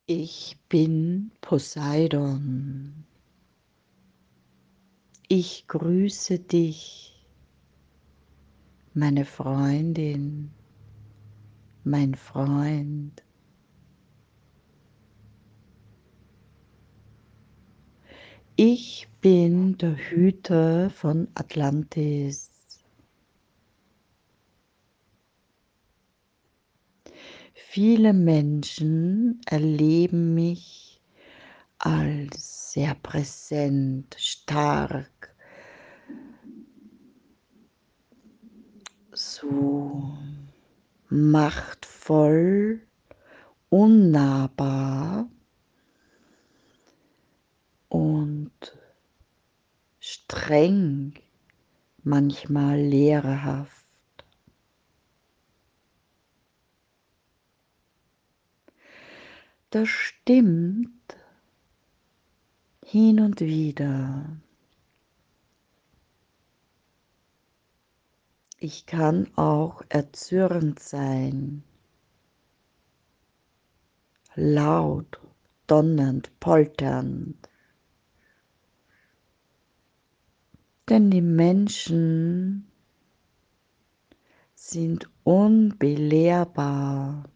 Ich bin Poseidon. Ich grüße dich, meine Freundin, mein Freund. Ich bin der Hüter von Atlantis. Viele Menschen erleben mich als sehr präsent, stark, so machtvoll, unnahbar und streng, manchmal lehrerhaft. Das stimmt hin und wieder. Ich kann auch erzürnt sein, laut, donnernd, polternd. Denn die Menschen sind unbelehrbar.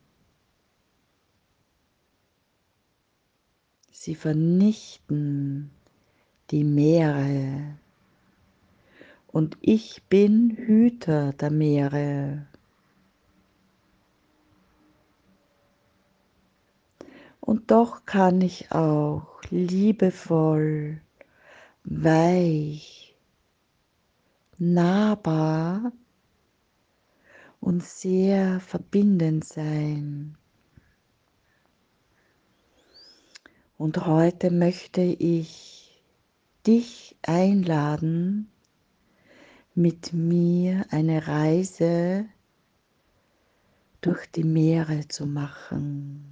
Sie vernichten die Meere und ich bin Hüter der Meere. Und doch kann ich auch liebevoll, weich, nahbar und sehr verbindend sein. Und heute möchte ich dich einladen, mit mir eine Reise durch die Meere zu machen.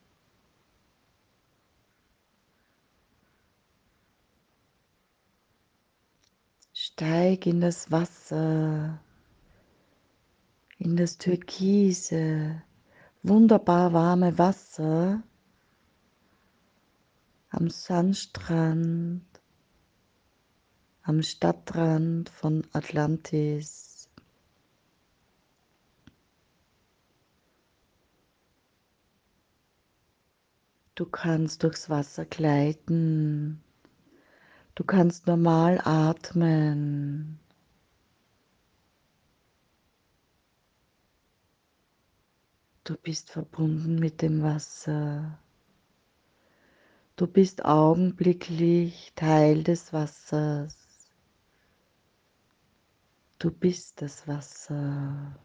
Steig in das Wasser, in das türkise, wunderbar warme Wasser am Sandstrand, am Stadtrand von Atlantis. Du kannst durchs Wasser gleiten, du kannst normal atmen. Du bist verbunden mit dem Wasser. Du bist augenblicklich Teil des Wassers. Du bist das Wasser.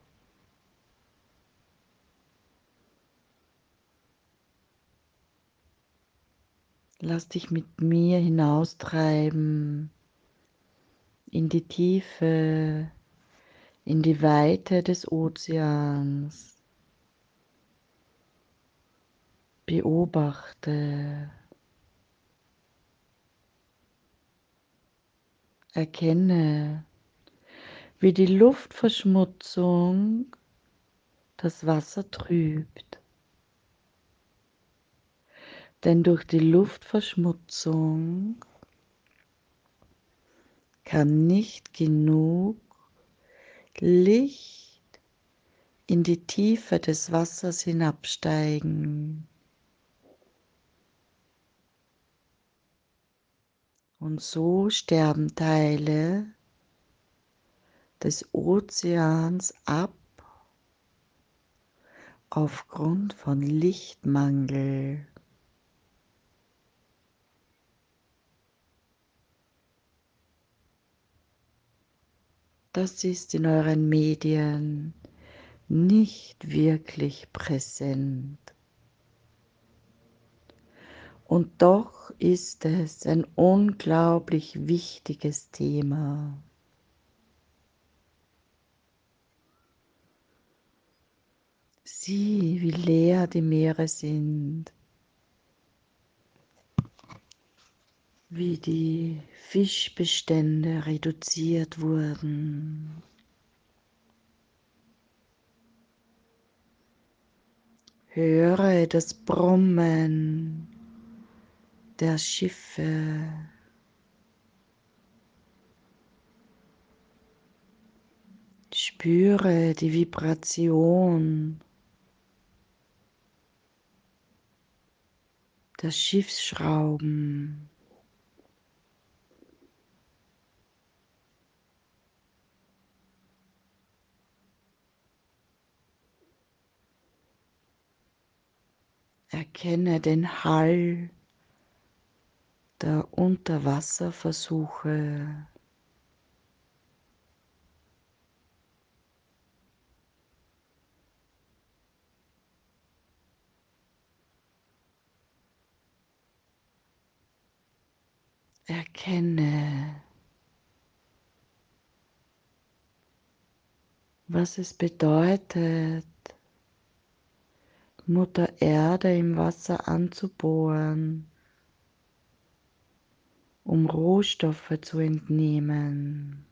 Lass dich mit mir hinaustreiben in die Tiefe, in die Weite des Ozeans. Beobachte, erkenne, wie die Luftverschmutzung das Wasser trübt. Denn durch die Luftverschmutzung kann nicht genug Licht in die Tiefe des Wassers hinabsteigen. Und so sterben Teile des Ozeans ab aufgrund von Lichtmangel. Das ist in euren Medien nicht wirklich präsent. Und doch ist es ein unglaublich wichtiges Thema. Sieh, wie leer die Meere sind, wie die Fischbestände reduziert wurden, Höre das Brummen der Schiffe. Spüre die Vibration der Schiffsschrauben. Erkenne den Hall der Unterwasserversuche. Erkenne, was es bedeutet, Mutter Erde im Wasser anzubohren, um Rohstoffe zu entnehmen.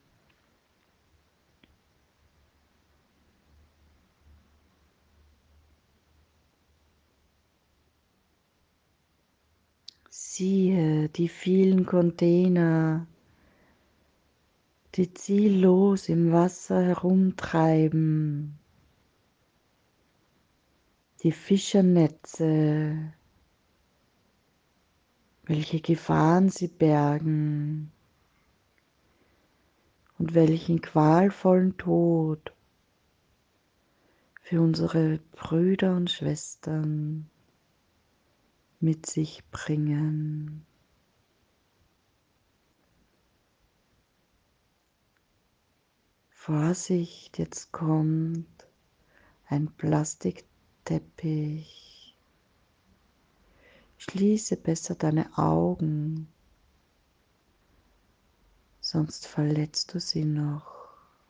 Siehe die vielen Container, die ziellos im Wasser herumtreiben, die Fischernetze, welche Gefahren sie bergen und welchen qualvollen Tod für unsere Brüder und Schwestern mit sich bringen. Vorsicht, jetzt kommt ein Plastikteppich. Schließe besser deine Augen, sonst verletzt du sie noch.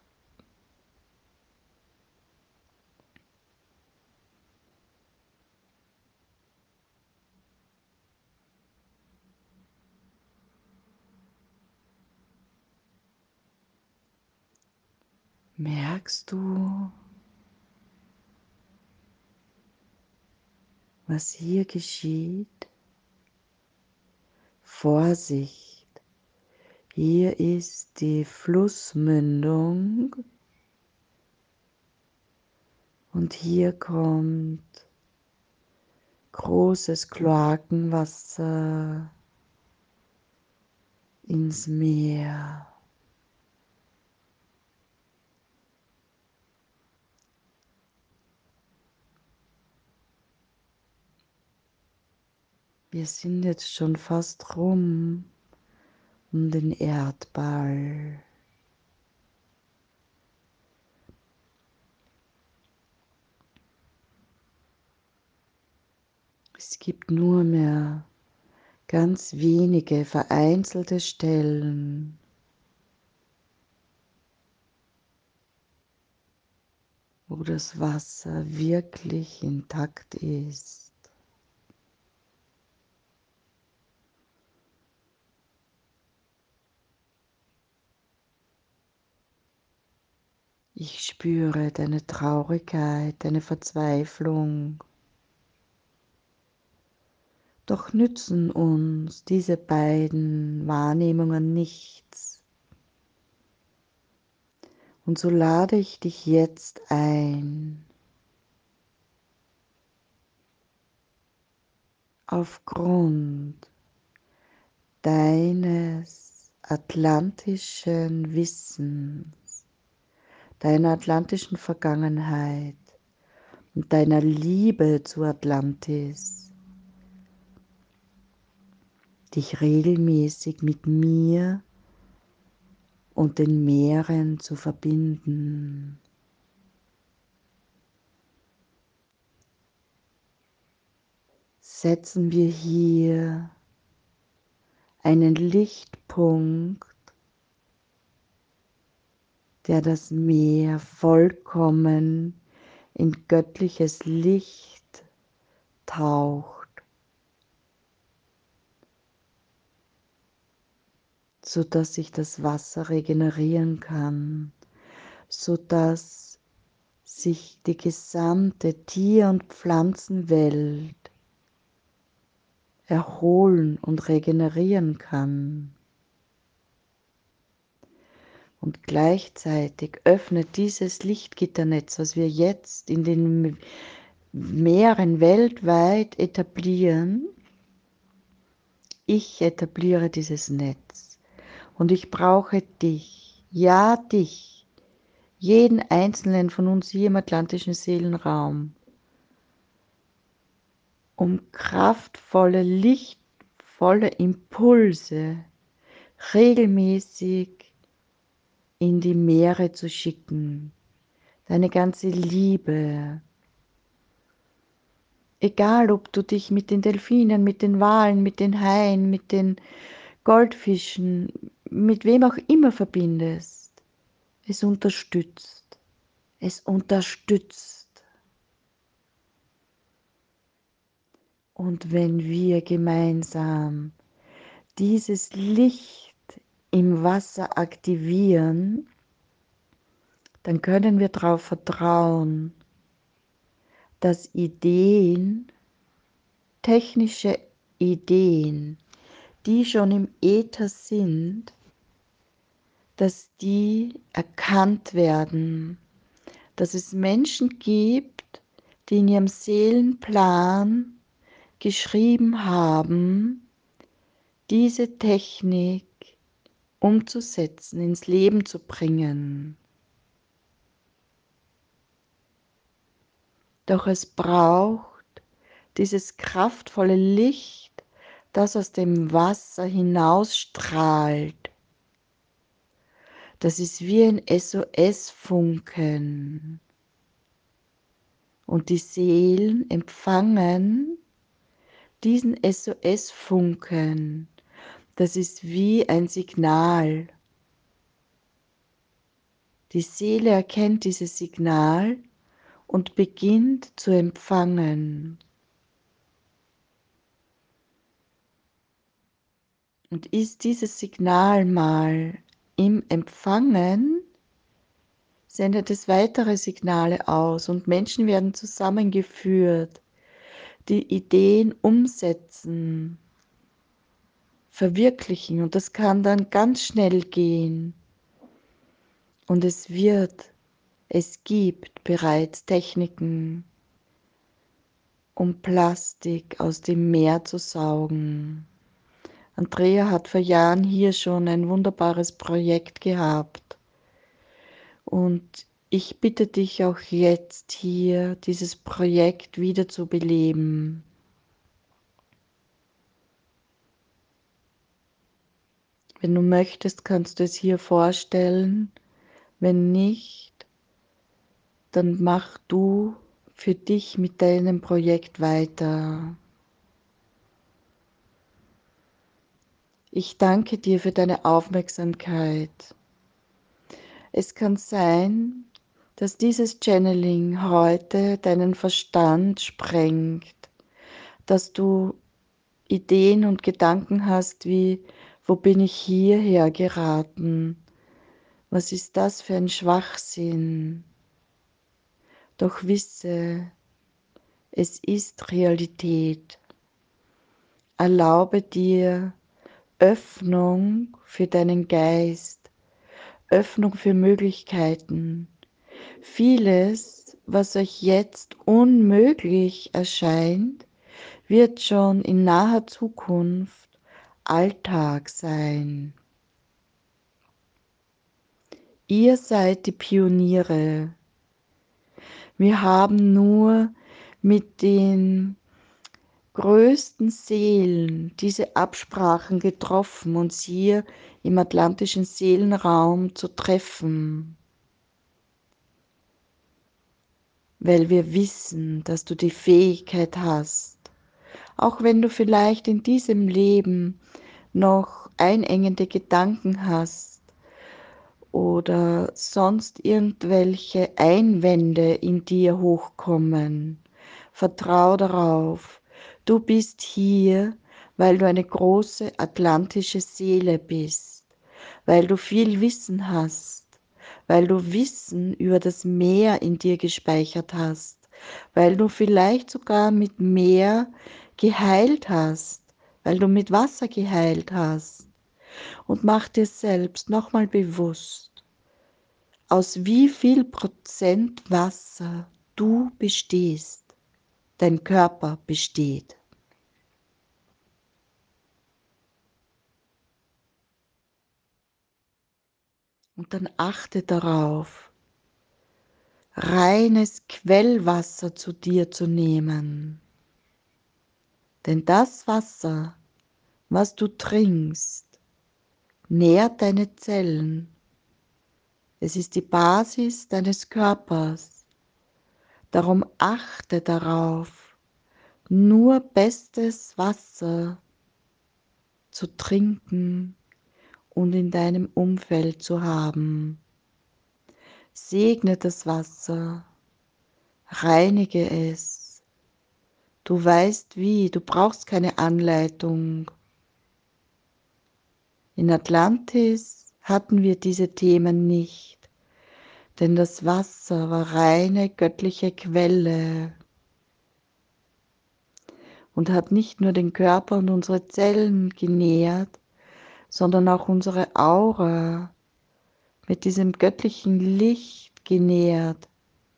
Merkst du, was hier geschieht? Vorsicht, hier ist die Flussmündung und hier kommt großes Kloakenwasser ins Meer. Wir sind jetzt schon fast rum um den Erdball. Es gibt nur mehr ganz wenige vereinzelte Stellen, wo das Wasser wirklich intakt ist. Ich spüre deine Traurigkeit, deine Verzweiflung. Doch nützen uns diese beiden Wahrnehmungen nichts. Und so lade ich dich jetzt ein, aufgrund deines atlantischen Wissens, deiner atlantischen Vergangenheit und deiner Liebe zu Atlantis, dich regelmäßig mit mir und den Meeren zu verbinden. Setzen wir hier einen Lichtpunkt, der das Meer vollkommen in göttliches Licht taucht, sodass sich das Wasser regenerieren kann, sodass sich die gesamte Tier- und Pflanzenwelt erholen und regenerieren kann. Und gleichzeitig öffnet dieses Lichtgitternetz, was wir jetzt in den Meeren weltweit etablieren. Ich etabliere dieses Netz und ich brauche dich, ja dich, jeden einzelnen von uns hier im atlantischen Seelenraum, um kraftvolle, lichtvolle Impulse regelmäßig in die Meere zu schicken. Deine ganze Liebe. Egal, ob du dich mit den Delfinen, mit den Walen, mit den Haien, mit den Goldfischen, mit wem auch immer verbindest. Es unterstützt. Es unterstützt. Und wenn wir gemeinsam dieses Licht im Wasser aktivieren, dann können wir darauf vertrauen, dass Ideen, technische Ideen, die schon im Äther sind, dass die erkannt werden, dass es Menschen gibt, die in ihrem Seelenplan geschrieben haben, diese Technik umzusetzen, ins Leben zu bringen. Doch es braucht dieses kraftvolle Licht, das aus dem Wasser hinausstrahlt. Das ist wie ein SOS-Funken. Und die Seelen empfangen diesen SOS-Funken. Das ist wie ein Signal. Die Seele erkennt dieses Signal und beginnt zu empfangen. Und ist dieses Signal mal im Empfangen, sendet es weitere Signale aus und Menschen werden zusammengeführt, die Ideen umsetzen, verwirklichen, und das kann dann ganz schnell gehen. Und es gibt bereits Techniken, um Plastik aus dem Meer zu saugen. Andrea hat vor Jahren hier schon ein wunderbares Projekt gehabt. Und ich bitte dich auch jetzt hier, dieses Projekt wieder zu beleben. Wenn du möchtest, kannst du es hier vorstellen. Wenn nicht, dann mach du für dich mit deinem Projekt weiter. Ich danke dir für deine Aufmerksamkeit. Es kann sein, dass dieses Channeling heute deinen Verstand sprengt, dass du Ideen und Gedanken hast wie, wo bin ich hierher geraten? Was ist das für ein Schwachsinn? Doch wisse, es ist Realität. Erlaube dir Öffnung für deinen Geist, Öffnung für Möglichkeiten. Vieles, was euch jetzt unmöglich erscheint, wird schon in naher Zukunft Alltag sein. Ihr seid die Pioniere. Wir haben nur mit den größten Seelen diese Absprachen getroffen, uns hier im atlantischen Seelenraum zu treffen, weil wir wissen, dass du die Fähigkeit hast, auch wenn du vielleicht in diesem Leben noch einengende Gedanken hast oder sonst irgendwelche Einwände in dir hochkommen. Vertrau darauf, du bist hier, weil du eine große atlantische Seele bist, weil du viel Wissen hast, weil du Wissen über das Meer in dir gespeichert hast, weil du vielleicht sogar mit Meer geheilt hast, weil du mit Wasser geheilt hast. Und mach dir selbst nochmal bewusst, aus wie viel Prozent Wasser du bestehst, dein Körper besteht. Und dann achte darauf, reines Quellwasser zu dir zu nehmen. Denn das Wasser, was du trinkst, nährt deine Zellen. Es ist die Basis deines Körpers. Darum achte darauf, nur bestes Wasser zu trinken und in deinem Umfeld zu haben. Segne das Wasser, reinige es. Du weißt wie, du brauchst keine Anleitung. In Atlantis hatten wir diese Themen nicht, denn das Wasser war reine göttliche Quelle und hat nicht nur den Körper und unsere Zellen genährt, sondern auch unsere Aura mit diesem göttlichen Licht genährt.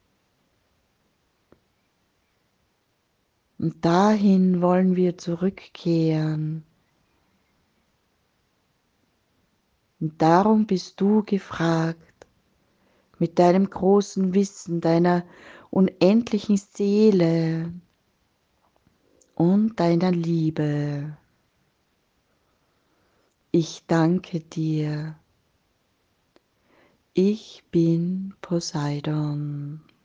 Und dahin wollen wir zurückkehren. Und darum bist du gefragt, mit deinem großen Wissen, deiner unendlichen Seele und deiner Liebe. Ich danke dir. Ich bin Poseidon.